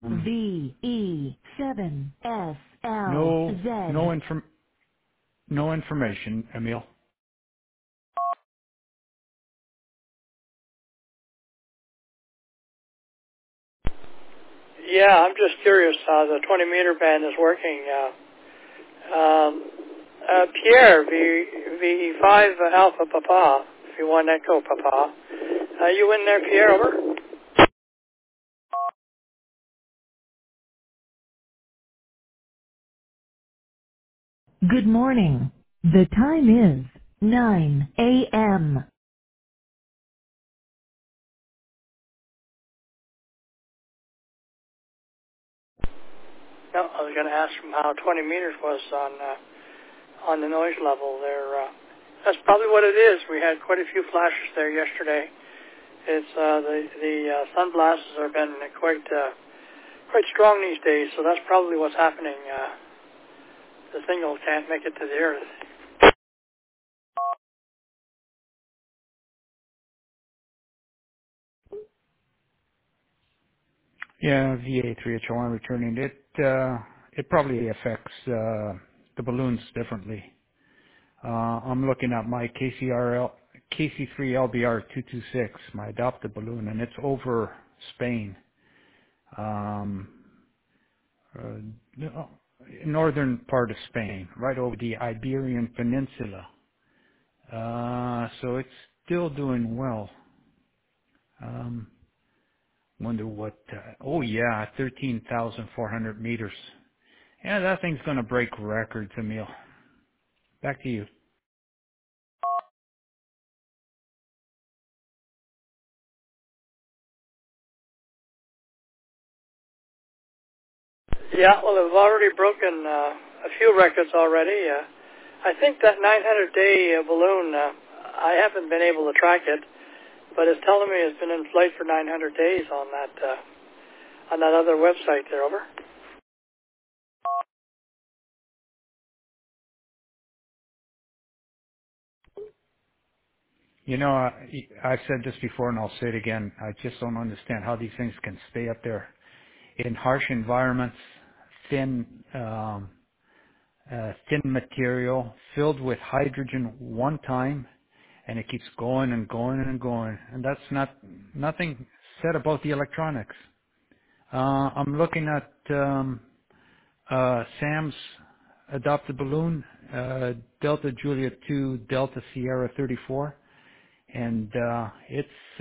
No, VE7SLZ. no information, Emil. Yeah, I'm just curious how the 20 meter band is working. Pierre, V5 Alpha Papa, V1 Echo Papa. You in there, Pierre, over? Good morning. The time is 9 a.m. No, I was going to ask him how 20 meters was on the noise level there. That's probably what it is. We had quite a few flashes there yesterday. It's the sun blasts have been quite strong these days, so that's probably what's happening. The signal can't make it to the earth. Yeah, VA3HO1 returning. It probably affects the balloons differently. I'm looking at my KC3LBR226, my adopted balloon, and it's over Spain, um, no, northern part of Spain, right over the Iberian Peninsula. So it's still doing well. Um, wonder what? Oh yeah, 13,400 meters. Yeah, that thing's going to break records, Emil. Back to you. Yeah, well, they've already broken a few records already. I think that 900-day balloon, I haven't been able to track it, but it's telling me it's been in flight for 900 days on that other website there. Over. You know, I've said this before and I'll say it again. I just don't understand how these things can stay up there in harsh environments, thin, thin material filled with hydrogen one time, and it keeps going and going and going. And that's nothing said about the electronics. I'm looking at Sam's adopted balloon, Delta Julia 2 Delta Sierra 34, and it's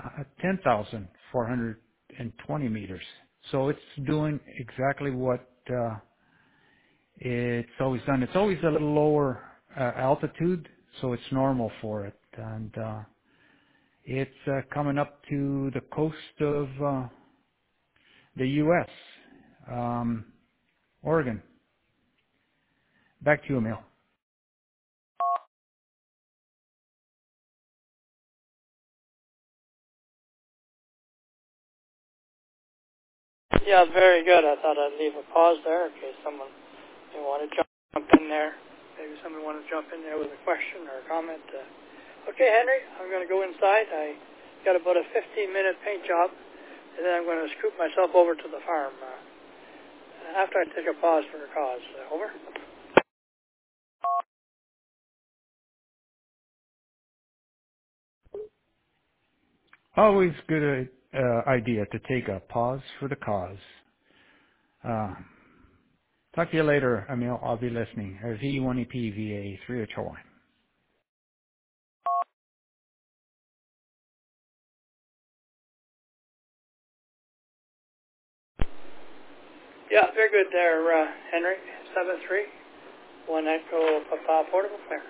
10,420 meters. So it's doing exactly what it's always done. It's always a little lower altitude, so it's normal for it. And it's coming up to the coast of the U.S., Oregon. Back to you, Emil. Yeah, very good. I thought I'd leave a pause there in case someone may want to jump in there. Maybe someone want to jump in there with a question or a comment. Okay, Henry, I'm going to go inside. I got about a 15-minute paint job, and then I'm going to scoot myself over to the farm after I take a pause for a cause. Over. Always good idea to take a pause for the cause. Talk to you later, Emil. I'll be listening. V1EP VA 3HO1. Yeah, very good there, Henry. 7-3, 1 Echo Papa Portable Flare.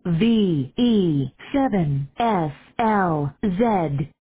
VE7SLZ.